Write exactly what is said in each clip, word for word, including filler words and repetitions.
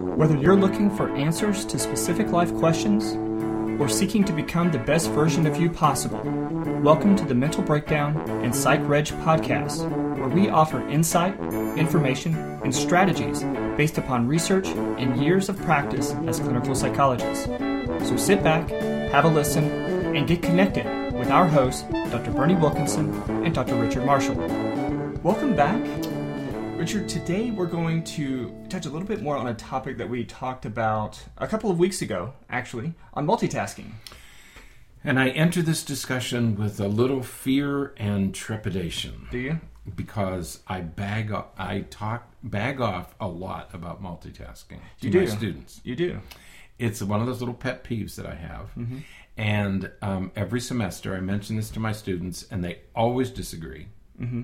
Whether you're looking for answers to specific life questions or seeking to become the best version of you possible, welcome to the Mental Breakdown and Psych Reg podcast, where we offer insight, information, and strategies based upon research and years of practice as clinical psychologists. So sit back, have a listen, and get connected with our hosts, Doctor Bernie Wilkinson and Doctor Richard Marshall. Welcome back. Richard, today we're going to touch a little bit more on a topic that we talked about a couple of weeks ago, actually, on multitasking. And I enter this discussion with a little fear and trepidation. Do you? Because I bag off, I talk bag off a lot about multitasking to you do. my students. You do. It's one of those little pet peeves that I have. Mm-hmm. And um, every semester I mention this to my students, and they always disagree. Mm-hmm.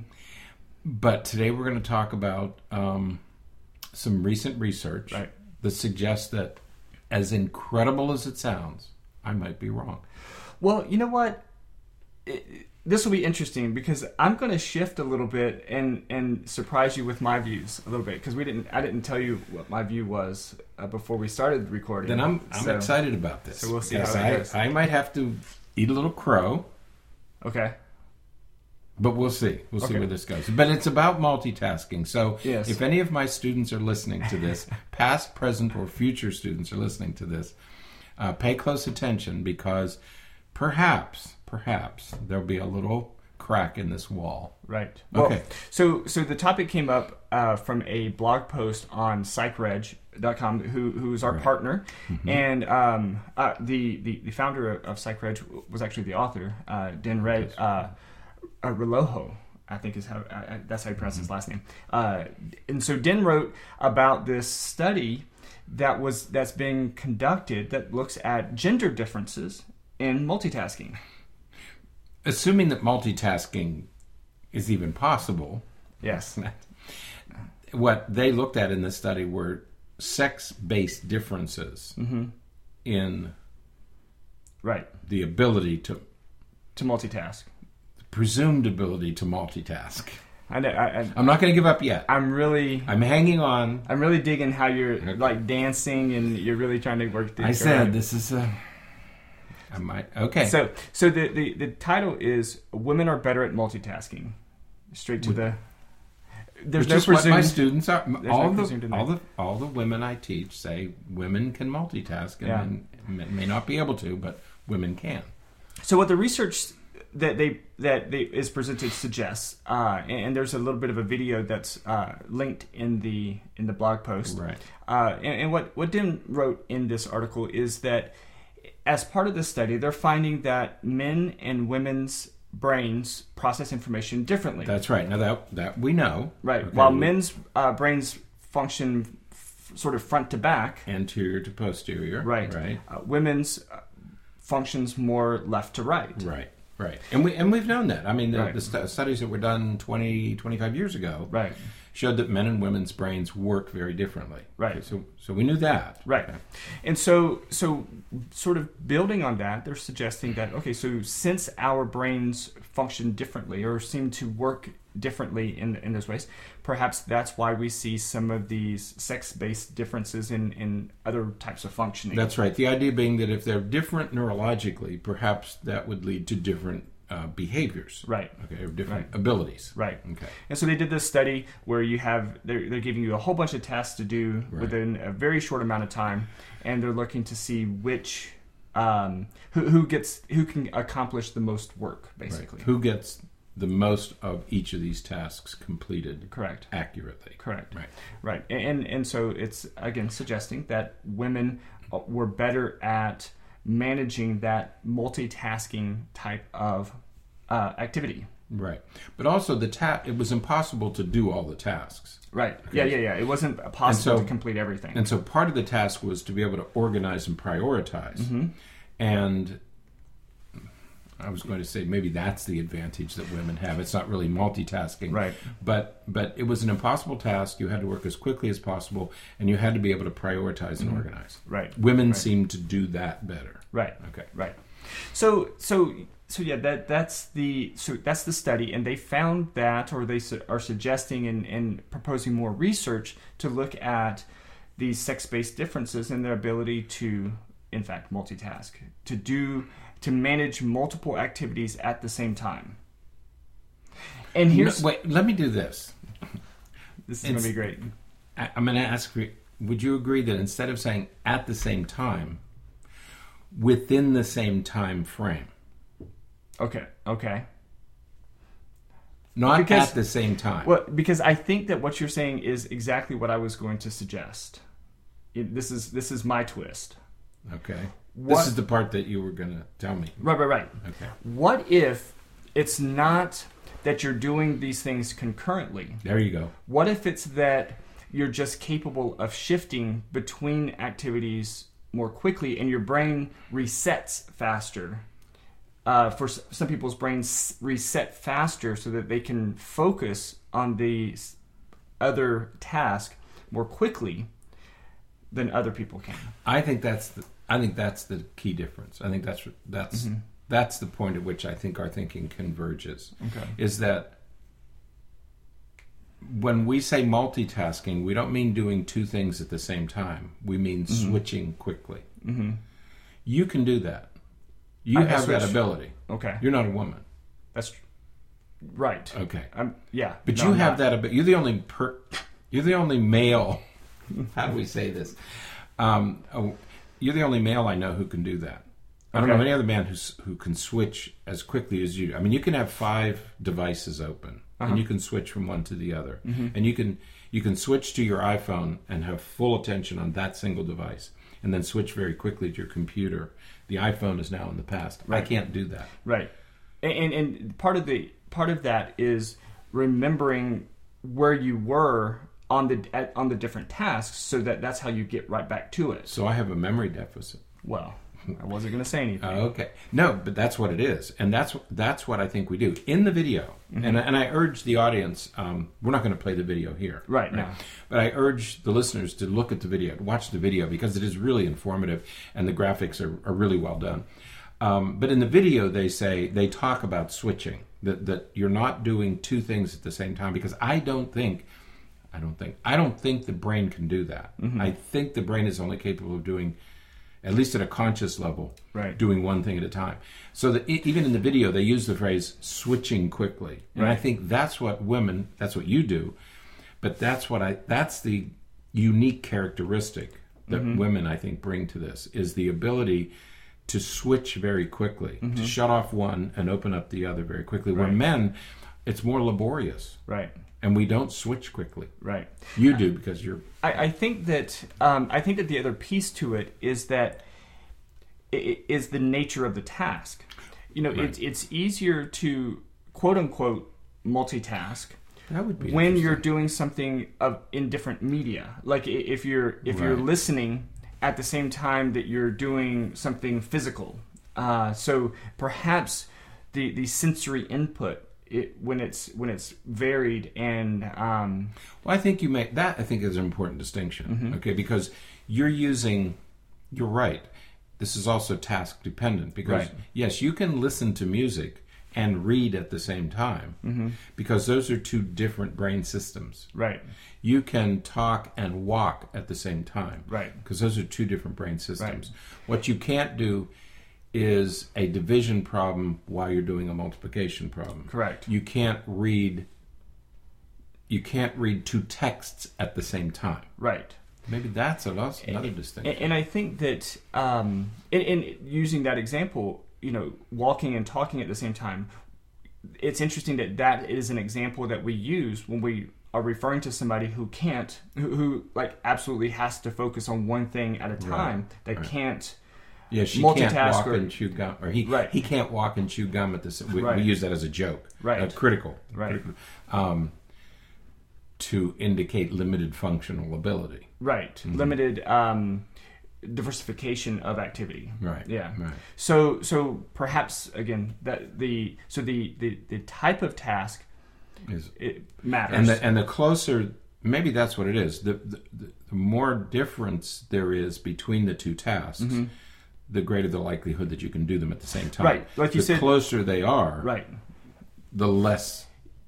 But today we're going to talk about um, some recent research right. that suggests that, as incredible as it sounds, I might be wrong. Well, you know what? It, this will be interesting because I'm going to shift a little bit and, and surprise you with my views a little bit, because we didn't. I didn't tell you what my view was uh, before we started recording. Then I'm I'm so, excited about this. So we'll see how it I, goes. I might have to eat a little crow. Okay. But we'll see. We'll see okay. where this goes. But it's about multitasking. So yes. if any of my students are listening to this, past, present, or future students are listening to this, uh, pay close attention, because perhaps, perhaps there'll be a little crack in this wall. Right. Okay. Well, so so the topic came up uh, from a blog post on psych reg dot com, who who's our right. partner, mm-hmm. and um, uh, the, the the founder of PsychReg was actually the author, uh, Den Red. Uh, Uh, Reloho, I think is how uh, that's how you pronounce his last name. Uh, and so Den wrote about this study that was that's being conducted that looks at gender differences in multitasking. Assuming that multitasking is even possible. Yes. What they looked at in this study were sex-based differences mm-hmm. in right the ability to to multitask. Presumed ability to multitask. I know. I, I, I'm not going to give up yet. I'm really. I'm hanging on. I'm really digging how you're okay. like dancing and you're really trying to work. I said around. This is a. I might. Okay. So, so the, the, the title is "Women Are Better at Multitasking." Straight to Would, the. There's no Which is presumed, what my students are. All no the all the all the women I teach say women can multitask, and yeah. men may not be able to, but women can. So what the research that they that they, is presented suggests, uh, and, and there's a little bit of a video that's uh, linked in the in the blog post. Right. Uh, and, and what what Dim wrote in this article is that as part of the study, they're finding that men and women's brains process information differently. That's right. Now that that we know. Right. Okay. While men's uh, brains function f- sort of front to back, anterior to posterior. Right. Right. Uh, women's uh, functions more left to right. Right. Right, and we and we've known that. I mean, the, right. the st- studies that were done twenty, twenty-five years ago, right. showed that men and women's brains work very differently. Right. Okay, so so we knew that. Right, and so so sort of building on that, they're suggesting that okay, so since our brains function differently or seem to work differently in in those ways, perhaps that's why we see some of these sex-based differences in, in other types of functioning. That's right. The idea being that if they're different neurologically, perhaps that would lead to different uh, behaviors. Right. Okay, or different right. abilities. Right. Okay. And so they did this study where you have they're, they're giving you a whole bunch of tests to do right. within a very short amount of time, and they're looking to see which um, who who gets who can accomplish the most work, basically. Right. Who gets the most of each of these tasks completed correct accurately. Correct. Right. Right. And and so it's again suggesting that women were better at managing that multitasking type of uh, activity. Right. But also the ta- it was impossible to do all the tasks. Right. Okay. Yeah, yeah, yeah. It wasn't possible so, to complete everything. And so part of the task was to be able to organize and prioritize. Mm-hmm. And I was going to say maybe that's the advantage that women have. It's not really multitasking. Right. But but it was an impossible task. You had to work as quickly as possible, and you had to be able to prioritize and mm-hmm. organize. Right. Women right. seem to do that better. Right. Okay. Right. So so so yeah, that that's the so that's the study, and they found that, or they su- are suggesting and, and proposing more research to look at these sex-based differences in their ability to, in fact, multitask, to do, to manage multiple activities at the same time. And here's no, wait. Let me do this. This is going to be great. I, I'm going to ask you: would you agree that instead of saying at the same time, within the same time frame? Okay. Okay. Not because, at the same time. Well, because I think that what you're saying is exactly what I was going to suggest. It, this is this is my twist. Okay. What, this is the part that you were going to tell me. Right, right, right. Okay. What if it's not that you're doing these things concurrently? There you go. What if it's that you're just capable of shifting between activities more quickly and your brain resets faster? Uh, for some people's brains reset faster so that they can focus on the other task more quickly than other people can. I think that's the I think that's the key difference. I think that's that's mm-hmm. that's the point at which I think our thinking converges. Okay. Is that when we say multitasking, we don't mean doing two things at the same time. We mean mm-hmm. switching quickly. Mm-hmm. You can do that. You I, have I that ability. Okay. You're not a woman. That's right. Okay. I'm, yeah. But no, you I'm have not. that ability. You're the only per. You're the only male. How do we say this? Um, oh, you're the only male I know who can do that. I don't Okay. know any other man who's, who can switch as quickly as you do. I mean, you can have five devices open, uh-huh. and you can switch from one to the other, mm-hmm. and you can you can switch to your iPhone and have full attention on that single device, and then switch very quickly to your computer. The iPhone is now in the past. Right. I can't do that. Right, and, and and part of the part of that is remembering where you were on the at, on the different tasks, so that that's how you get right back to it. So I have a memory deficit. Well, I wasn't going to say anything. Uh, okay, no, but that's what it is, and that's that's what I think we do in the video. Mm-hmm. And and I urge the audience. Um, we're not going to play the video here, right, right now, but I urge the listeners to look at the video, to watch the video, because it is really informative, and the graphics are, are really well done. Um, but in the video, they say they talk about switching, that that you're not doing two things at the same time, because I don't think. I don't think I don't think the brain can do that. Mm-hmm. I think the brain is only capable of doing, at least at a conscious level, right. doing one thing at a time. So that even in the video, they use the phrase "switching quickly," and right. I think that's what women, that's what you do, but that's what I that's the unique characteristic that mm-hmm. women, I think, bring to this, is the ability to switch very quickly, mm-hmm. to shut off one and open up the other very quickly. Right. Where men, it's more laborious, right. and we don't switch quickly. Right. You do, because you're... I, I think that um, I think that the other piece to it is that it is the nature of the task. You know, right. it's it's easier to quote unquote multitask that would be when you're doing something of in different media. Like if you're if right. you're listening at the same time that you're doing something physical. Uh, so perhaps the the sensory input. It, when it's when it's varied and um, well, I think you make that. I think is an important distinction. Mm-hmm. Okay, because you're using. You're right. This is also task dependent, because right. yes, you can listen to music and read at the same time, mm-hmm. because those are two different brain systems. Right. You can talk and walk at the same time. Right. Because those are two different brain systems. Right. What you can't do is a division problem while you're doing a multiplication problem. Correct. You can't read you can't read two texts at the same time. Right. Maybe that's another and, distinction. And I think that um, in, in using that example, you know, walking and talking at the same time, it's interesting that that is an example that we use when we are referring to somebody who can't, who, who like absolutely has to focus on one thing at a time, right. that right. can't Yeah, she multitask can't walk or, and chew gum, or he right. he can't walk and chew gum at the same. We, right. we use that as a joke, right? Uh, critical, right? Critical, um, to indicate limited functional ability, right? Mm-hmm. Limited um, diversification of activity, right? Yeah. Right. So so perhaps again that the so the the, the type of task is it matters, and the, and the closer. Maybe that's what it is. The, the, the more difference there is between the two tasks, mm-hmm. the greater the likelihood that you can do them at the same time. Right. Like you the said, closer they are, right. the less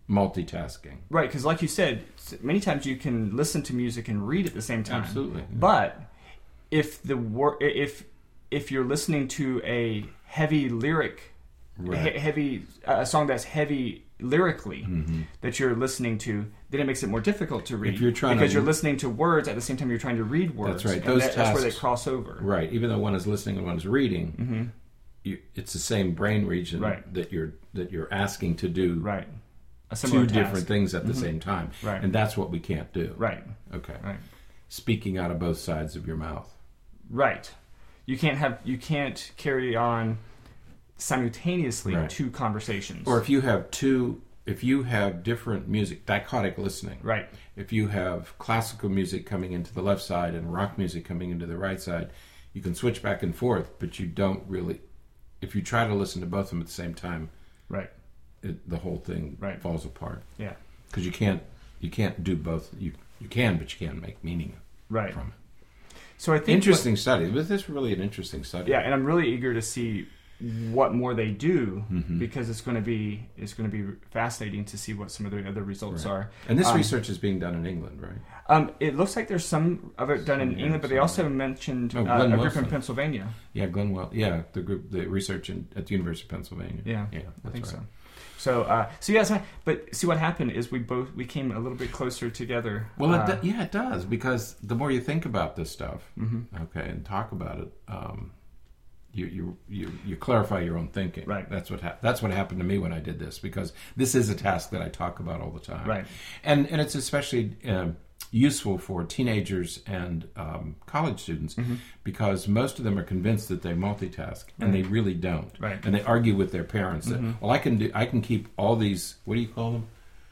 multitasking. Right, because like you said, many times you can listen to music and read at the same time. Absolutely. But if the wor- if if you're listening to a heavy lyric, Right. he- heavy a song that's heavy lyrically Mm-hmm. that you're listening to, then it makes it more difficult to read. If you're trying because to- you're listening to words at the same time you're trying to read words. That's right. And Those that- that's where they tasks- cross over. Right. Even though one is listening and one is reading, Mm-hmm. you, it's the same brain region Right. that you're that you're asking to do Right. A two similar task. different things at the Mhm. same time. Right. And that's what we can't do. Right. Okay. Right. Speaking out of both sides of your mouth. Right. You can't have you can't carry on simultaneously Right. two conversations. Or if you have two, if you have different music, dichotic listening. right. If you have classical music coming into the left side and rock music coming into the right side, you can switch back and forth, but you don't really. If you try to listen to both of them at the same time, Right. it, the whole thing Right. falls apart. Yeah. Because you can't, you can't do both. You you can, but you can't make meaning Right. from it. So I think Interesting study. Was this really an interesting study? Yeah, and I'm really eager to see what more they do Mhm. because it's going to be it's going to be fascinating to see what some of the other results Right. are. And this Um, research is being done in England, right? Um, it looks like there's some of it done in Some here, England, but they some also there. mentioned Oh, uh, Glenn a group Wilson. in Pennsylvania. Yeah, Glenwell. Yeah, the group, the research in, at the University of Pennsylvania. Yeah, yeah, I that's think right. so. So, uh, so yeah, so, but see what happened is we both we came a little bit closer together. Well, it uh, do, yeah, it does because the more you think about this stuff, mhm. okay, and talk about it, um, you, you you you clarify your own thinking. Right. That's what hap- that's what happened to me when I did this because this is a task that I talk about all the time. Right. And and it's especially uh, useful for teenagers and um, college students Mhm. because most of them are convinced that they multitask and they really don't. Right. And they argue with their parents that Mhm. well, I can do I can keep all these what do you call them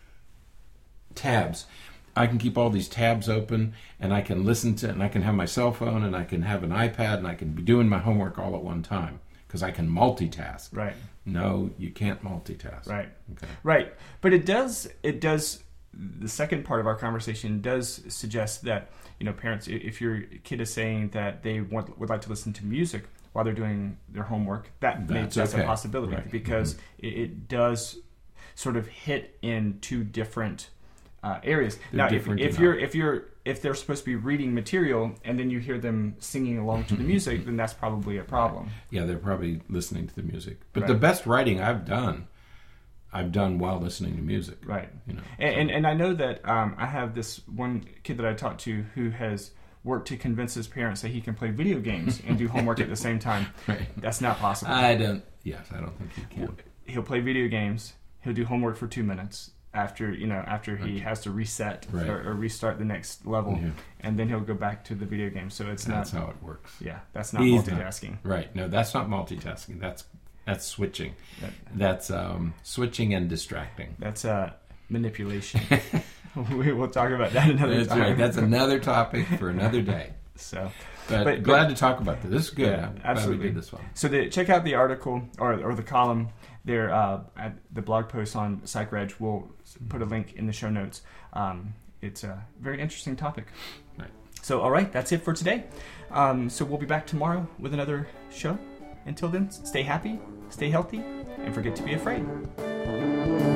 tabs. I can keep all these tabs open and I can listen to and I can have my cell phone and I can have an iPad and I can be doing my homework all at one time because I can multitask. Right. No, you can't multitask. Right. Okay. Right. But it does it does the second part of our conversation does suggest that, you know, parents, i- if your kid is saying that they want would like to listen to music while they're doing their homework, that may, That's that's okay. a possibility Right. because it, it does sort of hit in two different uh, areas. They're now, if, different if enough. you're if you're if they're supposed to be reading material and then you hear them singing along to the music, then that's probably a problem. Yeah, they're probably listening to the music. But Right. the best writing I've done, I've done while listening to music. Right. You know. And, so- and and I know that um, I have this one kid that I talked to who has worked to convince his parents that he can play video games and do homework at the same time. Right. That's not possible. I don't. Yes, I don't think you can. He'll play video games. He'll do homework for two minutes after you know after he Okay. has to reset Right. or, or restart the next level, Yeah. and then he'll go back to the video game. So it's That's not. how it works. Yeah, that's not He's not. multitasking. Right. No, that's not multitasking. That's that's switching. That- That's um, switching and distracting. That's uh, manipulation. we will talk about that another That's time. right. That's another topic for another day. so. But, But- glad to talk about this. This is good. Yeah, I'm glad absolutely. we did this one. So the, check out the article or or the column there uh, at the blog post on PsychReg. We'll put a link in the show notes. Um, it's a very interesting topic. Right. So all right, that's it for today. Um, so we'll be back tomorrow with another show. Until then, stay happy, stay healthy, and forget to be afraid.